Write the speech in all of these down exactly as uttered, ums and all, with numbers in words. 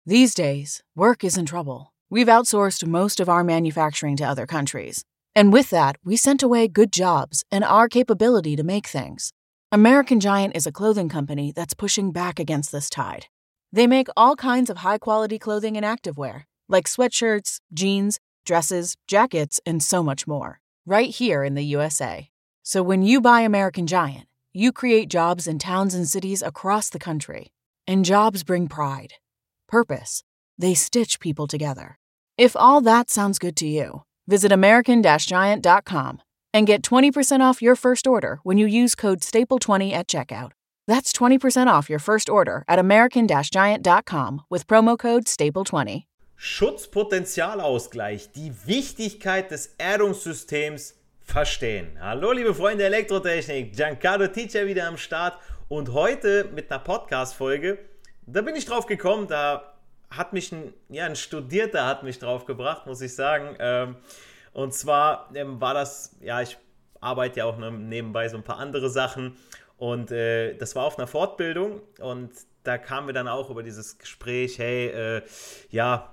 These days, work is in trouble. We've outsourced most of our manufacturing to other countries. And with that, we sent away good jobs and our capability to make things. American Giant is a clothing company that's pushing back against this tide. They make all kinds of high-quality clothing and activewear, like sweatshirts, jeans, dresses, jackets, and so much more, right here in the U S A. So when you buy American Giant, you create jobs in towns and cities across the country. And jobs bring pride, purpose. They stitch people together. If all that sounds good to you, visit American Giant dot com and get twenty percent off your first order when you use code staple twenty at checkout. That's twenty percent off your first order at American Giant dot com with promo code staple twenty. Schutzpotenzialausgleich, die Wichtigkeit des Erdungssystems verstehen. Hallo liebe Freunde der Elektrotechnik, Giancarlo Teacher wieder am Start und heute mit einer Podcast-Folge. Da bin ich drauf gekommen, da hat mich ein, ja, ein Studierter hat mich drauf gebracht, muss ich sagen. Ähm, und zwar ähm, war das, ja, ich arbeite ja auch nebenbei so ein paar andere Sachen und äh, das war auf einer Fortbildung und da kamen wir dann auch über dieses Gespräch, hey, äh, ja,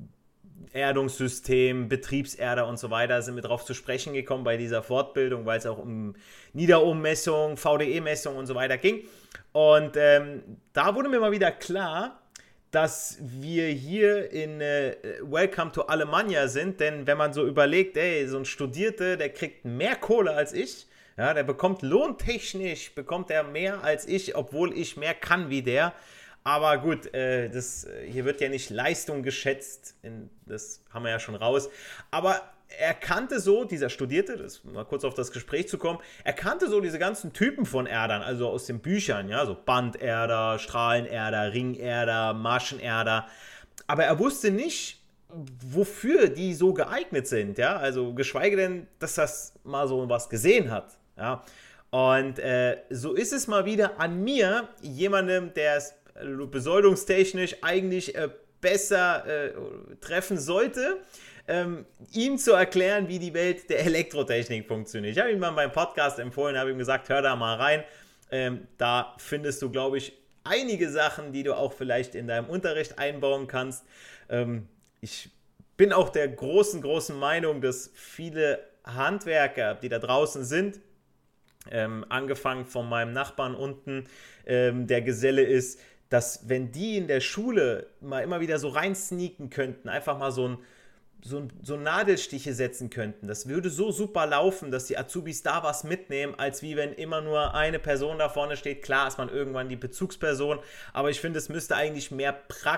Erdungssystem, Betriebserder und so weiter, sind wir drauf zu sprechen gekommen bei dieser Fortbildung, weil es auch um Niederohmmessung, V D E-Messung und so weiter ging. Und ähm, da wurde mir mal wieder klar, dass wir hier in äh, Welcome to Alemannia sind, denn wenn man so überlegt, ey, so ein Studierter, der kriegt mehr Kohle als ich, ja, der bekommt lohntechnisch, bekommt er mehr als ich, obwohl ich mehr kann wie der. Aber gut, äh, das, hier wird ja nicht Leistung geschätzt, in, das haben wir ja schon raus. Aber er kannte so, dieser Studierte, das, mal kurz auf das Gespräch zu kommen, er kannte so diese ganzen Typen von Erdern, also aus den Büchern, ja, so Banderder, Strahlenerder, Ringerder, Maschenerder. Aber er wusste nicht, wofür die so geeignet sind, ja, also geschweige denn, dass das mal so was gesehen hat, ja. Und äh, so ist es mal wieder an mir, jemandem, der es besoldungstechnisch eigentlich äh, besser äh, treffen sollte, ähm, ihm zu erklären, wie die Welt der Elektrotechnik funktioniert. Ich habe ihm mal beim Podcast empfohlen, habe ihm gesagt, hör da mal rein. Ähm, da findest du, glaube ich, einige Sachen, die du auch vielleicht in deinem Unterricht einbauen kannst. Ähm, ich bin auch der großen, großen Meinung, dass viele Handwerker, die da draußen sind, ähm, angefangen von meinem Nachbarn unten, ähm, der Geselle ist, dass wenn die in der Schule mal immer wieder so rein sneaken könnten, einfach mal so ein So, so Nadelstiche setzen könnten. Das würde so super laufen, dass die Azubis da was mitnehmen, als wie wenn immer nur eine Person da vorne steht. Klar ist man irgendwann die Bezugsperson, aber ich finde, es müsste eigentlich mehr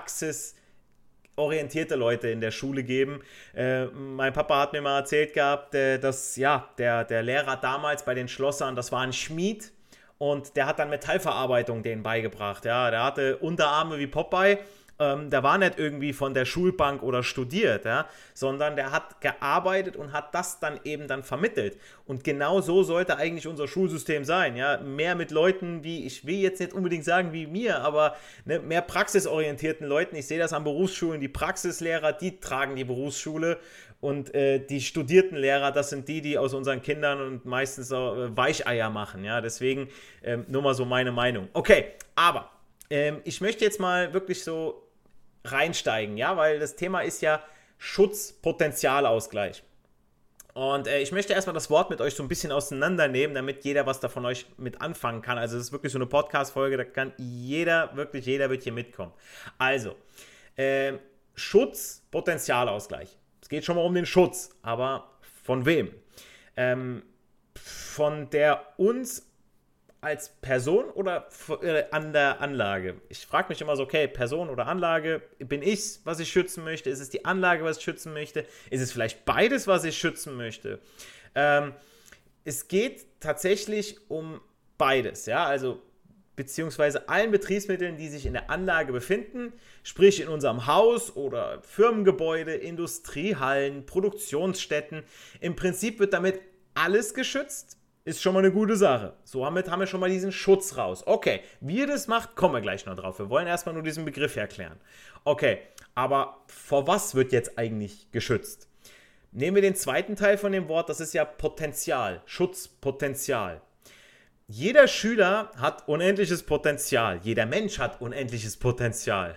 praxisorientierte Leute in der Schule geben. Äh, mein Papa hat mir mal erzählt gehabt, äh, dass ja, der, der Lehrer damals bei den Schlossern, das war ein Schmied und der hat dann Metallverarbeitung denen beigebracht. Ja, der hatte Unterarme wie Popeye. Ähm, der war nicht irgendwie von der Schulbank oder studiert, ja, sondern der hat gearbeitet und hat das dann eben dann vermittelt. Und genau so sollte eigentlich unser Schulsystem sein, ja, mehr mit Leuten wie, ich will jetzt nicht unbedingt sagen wie mir, aber ne, mehr praxisorientierten Leuten. Ich sehe das an Berufsschulen, die Praxislehrer, die tragen die Berufsschule und äh, die studierten Lehrer, das sind die, die aus unseren Kindern und meistens so, äh, Weicheier machen, ja, deswegen ähm, nur mal so meine Meinung. Okay, aber ähm, ich möchte jetzt mal wirklich so reinsteigen, ja, weil das Thema ist ja Schutzpotenzialausgleich. Und äh, ich möchte erstmal das Wort mit euch so ein bisschen auseinandernehmen, damit jeder was davon euch mit anfangen kann. Also es ist wirklich so eine Podcast-Folge, da kann jeder, wirklich jeder wird hier mitkommen. Also, äh, Schutzpotenzialausgleich. Es geht schon mal um den Schutz, aber von wem? Ähm, von der uns als Person oder an der Anlage? Ich frage mich immer so, okay, Person oder Anlage, bin ich's, was ich schützen möchte? Ist es die Anlage, was ich schützen möchte? Ist es vielleicht beides, was ich schützen möchte? Ähm, es geht tatsächlich um beides, ja, also beziehungsweise allen Betriebsmitteln, die sich in der Anlage befinden, sprich in unserem Haus oder Firmengebäude, Industriehallen, Produktionsstätten. Im Prinzip wird damit alles geschützt. Ist schon mal eine gute Sache. So damit haben wir schon mal diesen Schutz raus. Okay, wie ihr das macht, kommen wir gleich noch drauf. Wir wollen erstmal nur diesen Begriff erklären. Okay, aber vor was wird jetzt eigentlich geschützt? Nehmen wir den zweiten Teil von dem Wort, das ist ja Potenzial, Schutzpotenzial. Jeder Schüler hat unendliches Potenzial. Jeder Mensch hat unendliches Potenzial.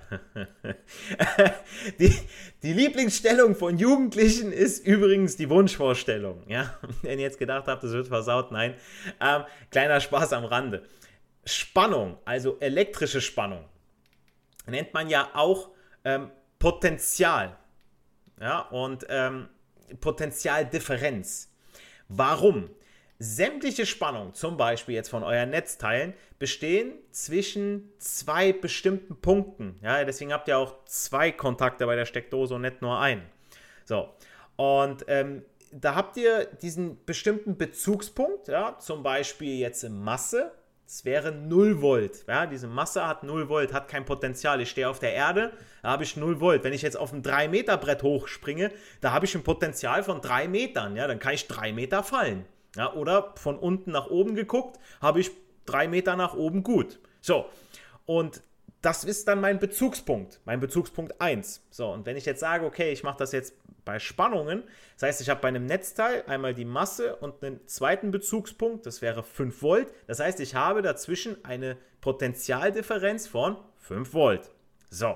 die, die Lieblingsstellung von Jugendlichen ist übrigens die Wunschvorstellung. Ja? Wenn ihr jetzt gedacht habt, das wird versaut, nein. Ähm, kleiner Spaß am Rande. Spannung, also elektrische Spannung, nennt man ja auch ähm, Potenzial. Ja? Und ähm, Potentialdifferenz. Warum? Sämtliche Spannungen, zum Beispiel jetzt von euren Netzteilen, bestehen zwischen zwei bestimmten Punkten. Ja, deswegen habt ihr auch zwei Kontakte bei der Steckdose und nicht nur einen. So, und ähm, da habt ihr diesen bestimmten Bezugspunkt, ja, zum Beispiel jetzt in Masse, das wäre null Volt. Ja, diese Masse hat null Volt, hat kein Potenzial. Ich stehe auf der Erde, da habe ich null Volt. Wenn ich jetzt auf ein drei Meter Brett hochspringe, da habe ich ein Potenzial von drei Metern. Ja, dann kann ich drei Meter fallen. Ja, oder von unten nach oben geguckt, habe ich drei Meter nach oben gut. So, und das ist dann mein Bezugspunkt, mein Bezugspunkt eins. So, und wenn ich jetzt sage, okay, ich mache das jetzt bei Spannungen, das heißt, ich habe bei einem Netzteil einmal die Masse und einen zweiten Bezugspunkt, das wäre fünf Volt. Das heißt, ich habe dazwischen eine Potentialdifferenz von fünf Volt. So,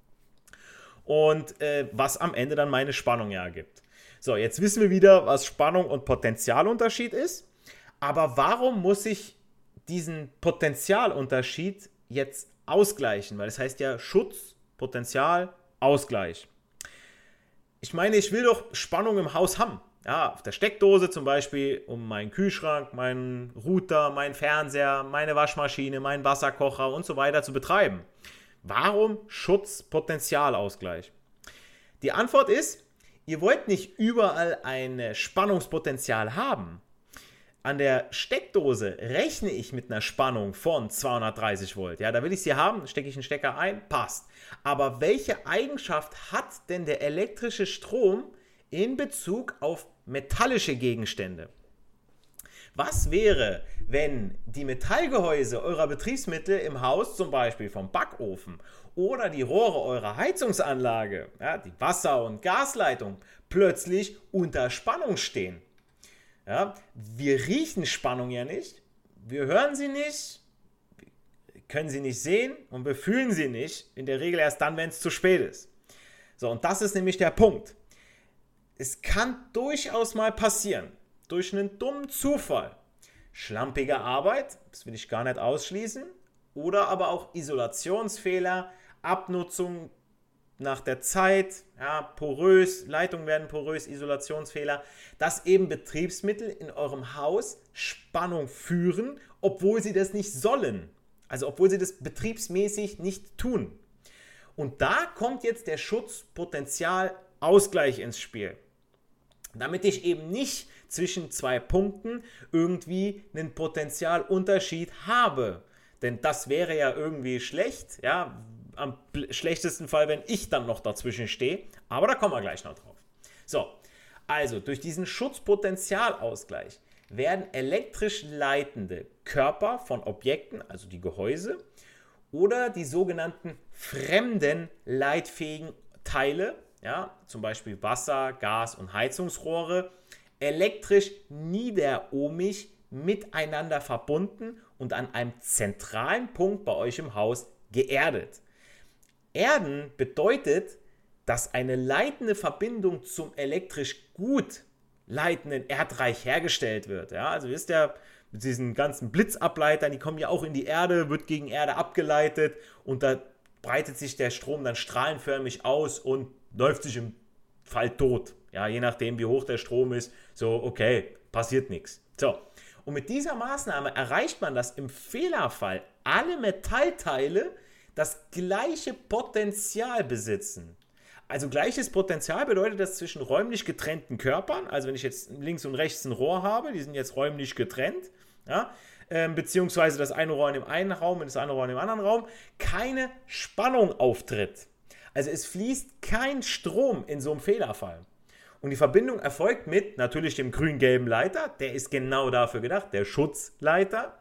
und äh, was am Ende dann meine Spannung ja ergibt. So, jetzt wissen wir wieder, was Spannung und Potentialunterschied ist. Aber warum muss ich diesen Potentialunterschied jetzt ausgleichen? Weil das heißt ja Schutz, Potential, Ausgleich. Ich meine, ich will doch Spannung im Haus haben. Ja, auf der Steckdose zum Beispiel, um meinen Kühlschrank, meinen Router, meinen Fernseher, meine Waschmaschine, meinen Wasserkocher und so weiter zu betreiben. Warum Schutz, Potentialausgleich? Die Antwort ist, ihr wollt nicht überall ein Spannungspotenzial haben. An der Steckdose rechne ich mit einer Spannung von zweihundertdreißig Volt. Ja, da will ich sie haben, stecke ich einen Stecker ein, passt. Aber welche Eigenschaft hat denn der elektrische Strom in Bezug auf metallische Gegenstände? Was wäre, wenn die Metallgehäuse eurer Betriebsmittel im Haus, zum Beispiel vom Backofen, oder die Rohre eurer Heizungsanlage, ja, die Wasser- und Gasleitung, plötzlich unter Spannung stehen? Ja, wir riechen Spannung ja nicht, wir hören sie nicht, wir können sie nicht sehen und wir fühlen sie nicht, in der Regel erst dann, wenn es zu spät ist. So, und das ist nämlich der Punkt. Es kann durchaus mal passieren, durch einen dummen Zufall, schlampige Arbeit, das will ich gar nicht ausschließen, oder aber auch Isolationsfehler, Abnutzung nach der Zeit, ja, porös, Leitungen werden porös, Isolationsfehler, dass eben Betriebsmittel in eurem Haus Spannung führen, obwohl sie das nicht sollen. Also obwohl sie das betriebsmäßig nicht tun. Und da kommt jetzt der Schutzpotentialausgleich ins Spiel. Damit ich eben nicht zwischen zwei Punkten irgendwie einen Potentialunterschied habe. Denn das wäre ja irgendwie schlecht, ja, am schlechtesten Fall, wenn ich dann noch dazwischen stehe. Aber da kommen wir gleich noch drauf. So, also durch diesen Schutzpotentialausgleich werden elektrisch leitende Körper von Objekten, also die Gehäuse, oder die sogenannten fremden leitfähigen Teile, ja, zum Beispiel Wasser-, Gas- und Heizungsrohre, elektrisch niederohmig miteinander verbunden und an einem zentralen Punkt bei euch im Haus geerdet. Erden bedeutet, dass eine leitende Verbindung zum elektrisch gut leitenden Erdreich hergestellt wird. Ja, also wisst ihr, mit diesen ganzen Blitzableitern, die kommen ja auch in die Erde, wird gegen Erde abgeleitet und da breitet sich der Strom dann strahlenförmig aus und läuft sich im Fall tot. Ja, je nachdem, wie hoch der Strom ist, so, okay, passiert nichts. So, und mit dieser Maßnahme erreicht man, dass im Fehlerfall alle Metallteile das gleiche Potenzial besitzen. Also gleiches Potenzial bedeutet das zwischen räumlich getrennten Körpern, also wenn ich jetzt links und rechts ein Rohr habe, die sind jetzt räumlich getrennt, ja, äh, beziehungsweise das eine Rohr in dem einen Raum und das andere Rohr in dem anderen Raum, keine Spannung auftritt. Also es fließt kein Strom in so einem Fehlerfall. Und die Verbindung erfolgt mit natürlich dem grün-gelben Leiter, der ist genau dafür gedacht, der Schutzleiter.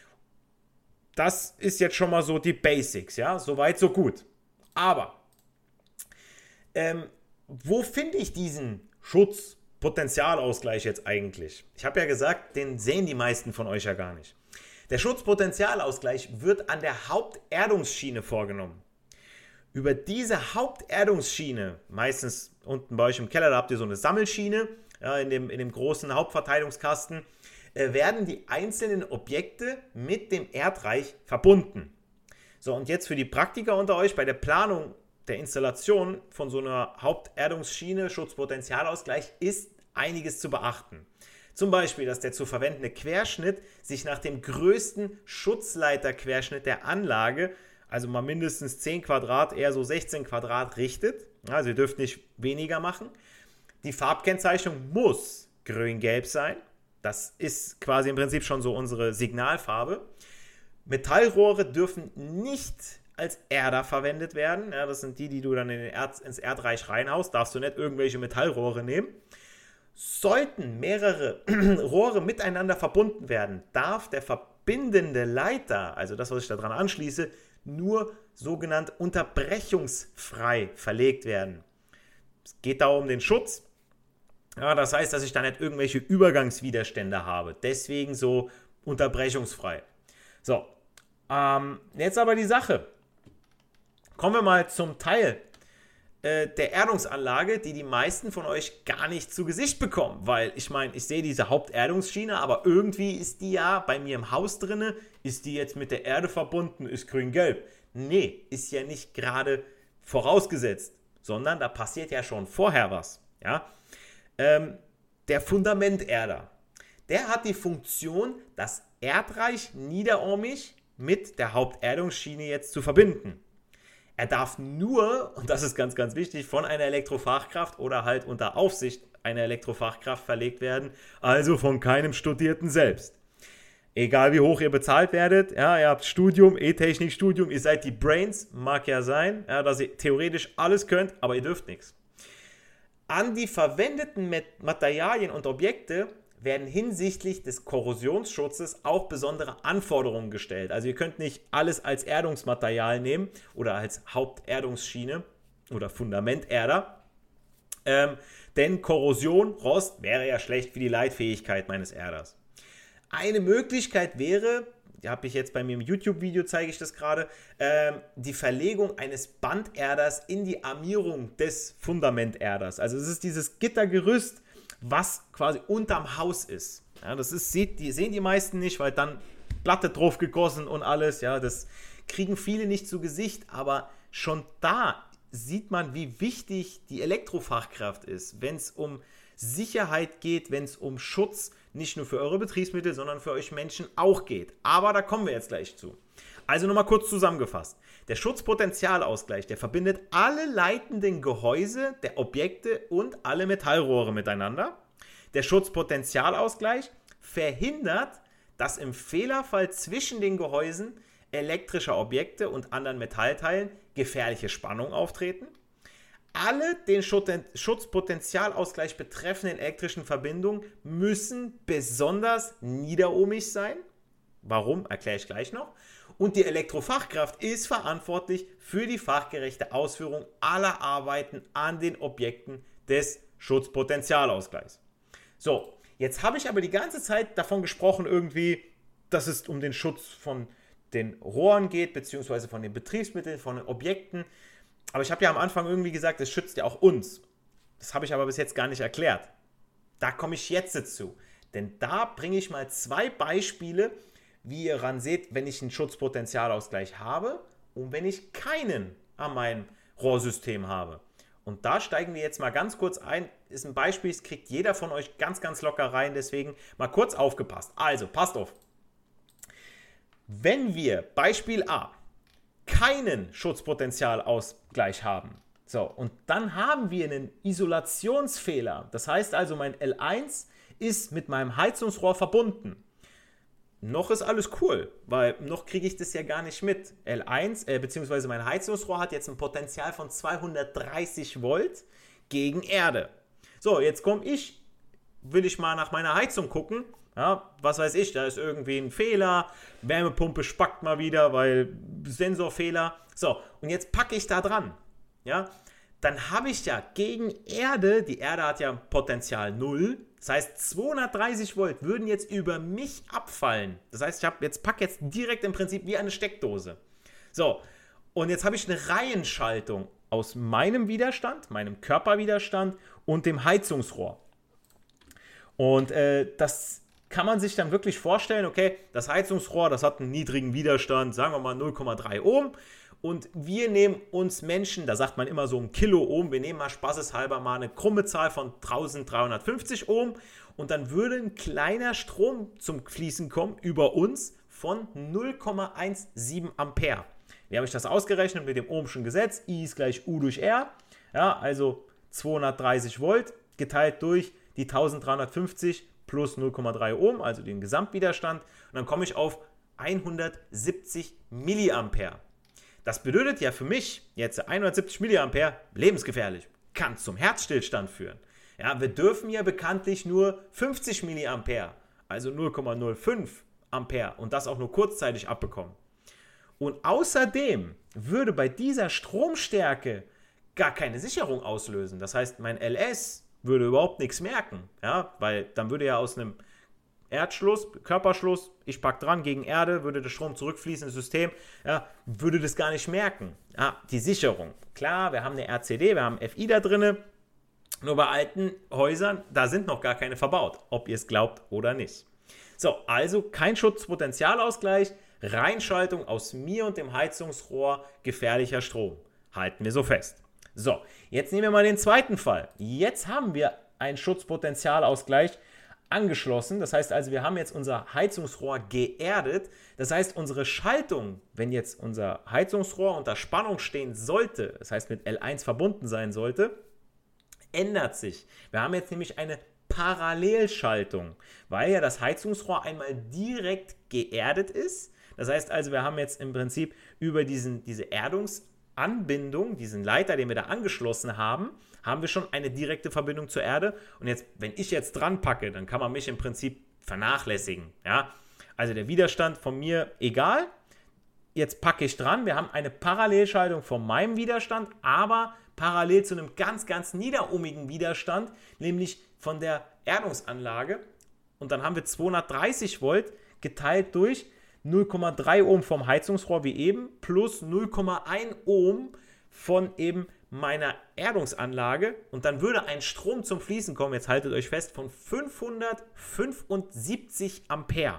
Das ist jetzt schon mal so die Basics, ja, soweit, so gut. Aber, ähm, wo finde ich diesen Schutzpotentialausgleich jetzt eigentlich? Ich habe ja gesagt, den sehen die meisten von euch ja gar nicht. Der Schutzpotentialausgleich wird an der Haupterdungsschiene vorgenommen. Über diese Haupterdungsschiene, meistens unten bei euch im Keller, da habt ihr so eine Sammelschiene, ja, in, dem, in dem großen Hauptverteilungskasten, äh, werden die einzelnen Objekte mit dem Erdreich verbunden. So, und jetzt für die Praktiker unter euch, bei der Planung der Installation von so einer Haupterdungsschiene, Schutzpotentialausgleich, ist einiges zu beachten. Zum Beispiel, dass der zu verwendende Querschnitt sich nach dem größten Schutzleiterquerschnitt der Anlage, also mal mindestens zehn Quadrat, eher so sechzehn Quadrat richtet. Also ihr dürft nicht weniger machen. Die Farbkennzeichnung muss grün-gelb sein. Das ist quasi im Prinzip schon so unsere Signalfarbe. Metallrohre dürfen nicht als Erder verwendet werden. Ja, das sind die, die du dann in den Erd, ins Erdreich reinhaust. Darfst du nicht irgendwelche Metallrohre nehmen. Sollten mehrere Rohre miteinander verbunden werden, darf der verbindende Leiter, also das, was ich daran anschließe, nur sogenannt unterbrechungsfrei verlegt werden. Es geht da um den Schutz. Ja, das heißt, dass ich da nicht irgendwelche Übergangswiderstände habe. Deswegen so unterbrechungsfrei. So, ähm, jetzt aber die Sache. Kommen wir mal zum Teil äh, der Erdungsanlage, die die meisten von euch gar nicht zu Gesicht bekommen. Weil ich meine, ich sehe diese Haupterdungsschiene, aber irgendwie ist die ja bei mir im Haus drinne. Ist die jetzt mit der Erde verbunden, ist grün-gelb? Nee, ist ja nicht gerade vorausgesetzt, sondern da passiert ja schon vorher was. Ja? Ähm, der Fundamenterder, der hat die Funktion, das Erdreich niederormig mit der Haupterdungsschiene jetzt zu verbinden. Er darf nur, und das ist ganz, ganz wichtig, von einer Elektrofachkraft oder halt unter Aufsicht einer Elektrofachkraft verlegt werden, also von keinem Studierten selbst. Egal wie hoch ihr bezahlt werdet, ja, ihr habt Studium, E-Technik-Studium, ihr seid die Brains, mag ja sein, ja, dass ihr theoretisch alles könnt, aber ihr dürft nichts. An die verwendeten Materialien und Objekte werden hinsichtlich des Korrosionsschutzes auch besondere Anforderungen gestellt. Also ihr könnt nicht alles als Erdungsmaterial nehmen oder als Haupterdungsschiene oder Fundamenterder, ähm, denn Korrosion, Rost, wäre ja schlecht für die Leitfähigkeit meines Erders. Eine Möglichkeit wäre, die habe ich jetzt bei mir im YouTube-Video, zeige ich das gerade, ähm, die Verlegung eines Banderders in die Armierung des Fundamenterders. Also es ist dieses Gittergerüst, was quasi unterm Haus ist. Ja, das ist, sieht, die, sehen die meisten nicht, weil dann Platte drauf gegossen und alles. Ja, das kriegen viele nicht zu Gesicht, aber schon da sieht man, wie wichtig die Elektrofachkraft ist, wenn es um Sicherheit geht, wenn es um Schutz nicht nur für eure Betriebsmittel, sondern für euch Menschen auch geht. Aber da kommen wir jetzt gleich zu. Also nochmal kurz zusammengefasst. Der Schutzpotentialausgleich, der verbindet alle leitenden Gehäuse der Objekte und alle Metallrohre miteinander. Der Schutzpotentialausgleich verhindert, dass im Fehlerfall zwischen den Gehäusen elektrischer Objekte und anderen Metallteilen gefährliche Spannungen auftreten. Alle den Schutzpotentialausgleich betreffenden elektrischen Verbindungen müssen besonders niederohmig sein. Warum, erkläre ich gleich noch. Und die Elektrofachkraft ist verantwortlich für die fachgerechte Ausführung aller Arbeiten an den Objekten des Schutzpotentialausgleichs. So, jetzt habe ich aber die ganze Zeit davon gesprochen irgendwie, dass es um den Schutz von den Rohren geht, beziehungsweise von den Betriebsmitteln, von den Objekten. Aber ich habe ja am Anfang irgendwie gesagt, es schützt ja auch uns. Das habe ich aber bis jetzt gar nicht erklärt. Da komme ich jetzt dazu. Denn da bringe ich mal zwei Beispiele, wie ihr ran seht, wenn ich einen Schutzpotentialausgleich habe und wenn ich keinen an meinem Rohrsystem habe. Und da steigen wir jetzt mal ganz kurz ein. Ist ein Beispiel, das kriegt jeder von euch ganz, ganz locker rein. Deswegen mal kurz aufgepasst. Also, passt auf. Wenn wir, Beispiel A, keinen Schutzpotentialausgleich haben, so, und dann haben wir einen Isolationsfehler. Das heißt also, mein L eins ist mit meinem Heizungsrohr verbunden. Noch ist alles cool, weil noch kriege ich das ja gar nicht mit. L eins, äh, beziehungsweise mein Heizungsrohr hat jetzt ein Potenzial von zweihundertdreißig Volt gegen Erde. So, jetzt komme ich, will ich mal nach meiner Heizung gucken. Ja, was weiß ich, da ist irgendwie ein Fehler, Wärmepumpe spackt mal wieder, weil Sensorfehler. So, und jetzt packe ich da dran. Ja, dann habe ich ja gegen Erde, die Erde hat ja Potenzial null, Das heißt, zweihundertdreißig Volt würden jetzt über mich abfallen. Das heißt, ich habe jetzt packe jetzt direkt im Prinzip wie eine Steckdose. So, und jetzt habe ich eine Reihenschaltung aus meinem Widerstand, meinem Körperwiderstand und dem Heizungsrohr. Und äh, das kann man sich dann wirklich vorstellen, okay, das Heizungsrohr, das hat einen niedrigen Widerstand, sagen wir mal null Komma drei Ohm. Und wir nehmen uns Menschen, da sagt man immer so ein Kilo Ohm, wir nehmen mal spaßeshalber mal eine krumme Zahl von dreizehnhundertfünfzig Ohm und dann würde ein kleiner Strom zum Fließen kommen über uns von null Komma siebzehn Ampere. Wie habe ich das ausgerechnet mit dem Ohmschen Gesetz? I ist gleich U durch R, ja, also zweihundertdreißig Volt geteilt durch die dreizehnhundertfünfzig plus null Komma drei Ohm, also den Gesamtwiderstand und dann komme ich auf hundertsiebzig Milliampere. Das bedeutet ja für mich jetzt hundertsiebzig Milliampere lebensgefährlich, kann zum Herzstillstand führen. Ja, wir dürfen ja bekanntlich nur fünfzig Milliampere, also null Komma null fünf Ampere und das auch nur kurzzeitig abbekommen. Und außerdem würde bei dieser Stromstärke gar keine Sicherung auslösen. Das heißt, mein L S würde überhaupt nichts merken, ja, weil dann würde ja aus einem Erdschluss, Körperschluss, ich packe dran gegen Erde, würde der Strom zurückfließen ins System, ja, würde das gar nicht merken. Ja, die Sicherung, klar, wir haben eine R C D, wir haben F I da drin, nur bei alten Häusern, da sind noch gar keine verbaut, ob ihr es glaubt oder nicht. So, also kein Schutzpotenzialausgleich, Reinschaltung aus mir und dem Heizungsrohr, gefährlicher Strom. Halten wir so fest. So, jetzt nehmen wir mal den zweiten Fall. Jetzt haben wir einen Schutzpotenzialausgleich angeschlossen. Das heißt also, wir haben jetzt unser Heizungsrohr geerdet. Das heißt, unsere Schaltung, wenn jetzt unser Heizungsrohr unter Spannung stehen sollte, das heißt mit L eins verbunden sein sollte, ändert sich. Wir haben jetzt nämlich eine Parallelschaltung, weil ja das Heizungsrohr einmal direkt geerdet ist. Das heißt also, wir haben jetzt im Prinzip über diesen, diese Erdungsanbindung, diesen Leiter, den wir da angeschlossen haben, haben wir schon eine direkte Verbindung zur Erde. Und jetzt, wenn ich jetzt dran packe, dann kann man mich im Prinzip vernachlässigen. Ja? Also der Widerstand von mir egal. Jetzt packe ich dran. Wir haben eine Parallelschaltung von meinem Widerstand, aber parallel zu einem ganz, ganz niederohmigen Widerstand, nämlich von der Erdungsanlage. Und dann haben wir zweihundertdreißig Volt geteilt durch null Komma drei Ohm vom Heizungsrohr wie eben plus null Komma eins Ohm von eben meiner Erdungsanlage und dann würde ein Strom zum Fließen kommen, jetzt haltet euch fest, von fünfhundertfünfundsiebzig Ampere.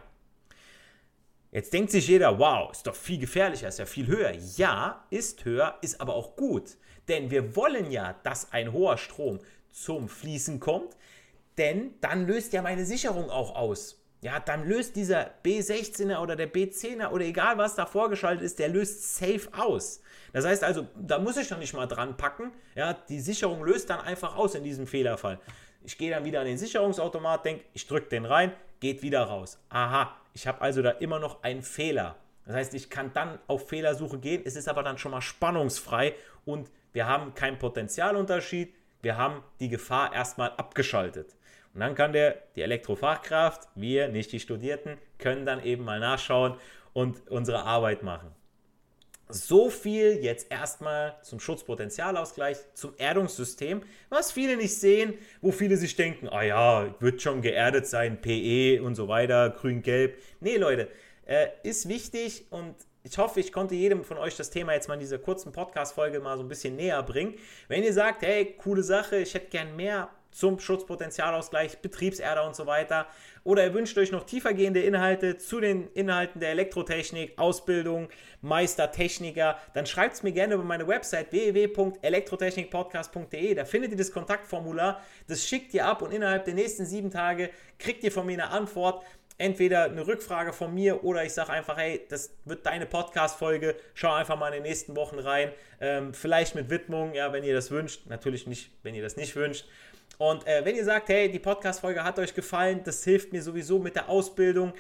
Jetzt denkt sich jeder, wow, ist doch viel gefährlicher, ist ja viel höher. Ja, ist höher, ist aber auch gut, denn wir wollen ja, dass ein hoher Strom zum Fließen kommt, denn dann löst ja meine Sicherung auch aus. Ja, dann löst dieser B sechzehner oder der B zehner oder egal was da vorgeschaltet ist, der löst safe aus. Das heißt also, da muss ich noch nicht mal dran packen. Ja, die Sicherung löst dann einfach aus in diesem Fehlerfall. Ich gehe dann wieder an den Sicherungsautomat, denke, ich drücke den rein, geht wieder raus. Aha, ich habe also da immer noch einen Fehler. Das heißt, ich kann dann auf Fehlersuche gehen, es ist aber dann schon mal spannungsfrei und wir haben keinen Potentialunterschied, wir haben die Gefahr erstmal abgeschaltet. Und dann kann der, die Elektrofachkraft, wir, nicht die Studierten, können dann eben mal nachschauen und unsere Arbeit machen. So viel jetzt erstmal zum Schutzpotenzialausgleich, zum Erdungssystem, was viele nicht sehen, wo viele sich denken, ah ja, wird schon geerdet sein, P E und so weiter, grün-gelb. Nee, Leute, äh, ist wichtig und ich hoffe, ich konnte jedem von euch das Thema jetzt mal in dieser kurzen Podcast-Folge mal so ein bisschen näher bringen. Wenn ihr sagt, hey, coole Sache, ich hätte gern mehr zum Schutzpotenzialausgleich, Betriebserder und so weiter. Oder ihr wünscht euch noch tiefergehende Inhalte zu den Inhalten der Elektrotechnik, Ausbildung, Meistertechniker, dann schreibt es mir gerne über meine Website w w w punkt elektrotechnikpodcast punkt d e. Da findet ihr das Kontaktformular, das schickt ihr ab und innerhalb der nächsten sieben Tage kriegt ihr von mir eine Antwort. Entweder eine Rückfrage von mir oder ich sage einfach, hey, das wird deine Podcast-Folge, schau einfach mal in den nächsten Wochen rein. Ähm, vielleicht mit Widmung, ja, wenn ihr das wünscht. Natürlich nicht, wenn ihr das nicht wünscht. Und äh, wenn ihr sagt, hey, die Podcast-Folge hat euch gefallen, das hilft mir sowieso mit der Ausbildung,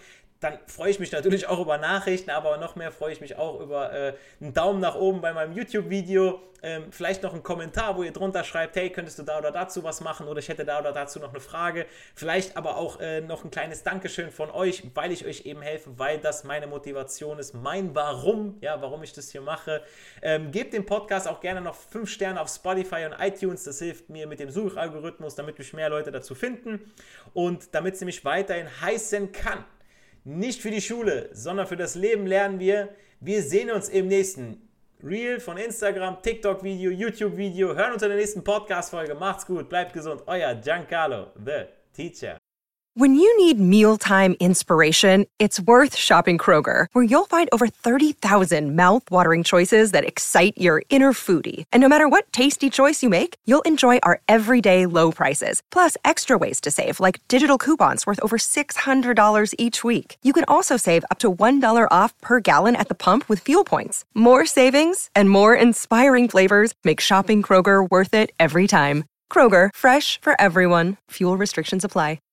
dann freue ich mich natürlich auch über Nachrichten, aber noch mehr freue ich mich auch über äh, einen Daumen nach oben bei meinem YouTube-Video, ähm, vielleicht noch einen Kommentar, wo ihr drunter schreibt, hey, könntest du da oder dazu was machen oder ich hätte da oder dazu noch eine Frage, vielleicht aber auch äh, noch ein kleines Dankeschön von euch, weil ich euch eben helfe, weil das meine Motivation ist, mein Warum, ja, warum ich das hier mache. Ähm, gebt dem Podcast auch gerne noch fünf Sterne auf Spotify und iTunes, das hilft mir mit dem Suchalgorithmus, damit mich mehr Leute dazu finden und damit sie mich weiterhin heißen kann. Nicht für die Schule, sondern für das Leben lernen wir. Wir sehen uns im nächsten Reel von Instagram, TikTok-Video, YouTube-Video. Hören uns in der nächsten Podcast-Folge. Macht's gut, bleibt gesund. Euer Giancarlo, the teacher. When you need mealtime inspiration, it's worth shopping Kroger, where you'll find over thirty thousand mouth-watering choices that excite your inner foodie. And no matter what tasty choice you make, you'll enjoy our everyday low prices, plus extra ways to save, like digital coupons worth over six hundred dollars each week. You can also save up to one dollar off per gallon at the pump with fuel points. More savings and more inspiring flavors make shopping Kroger worth it every time. Kroger, fresh for everyone. Fuel restrictions apply.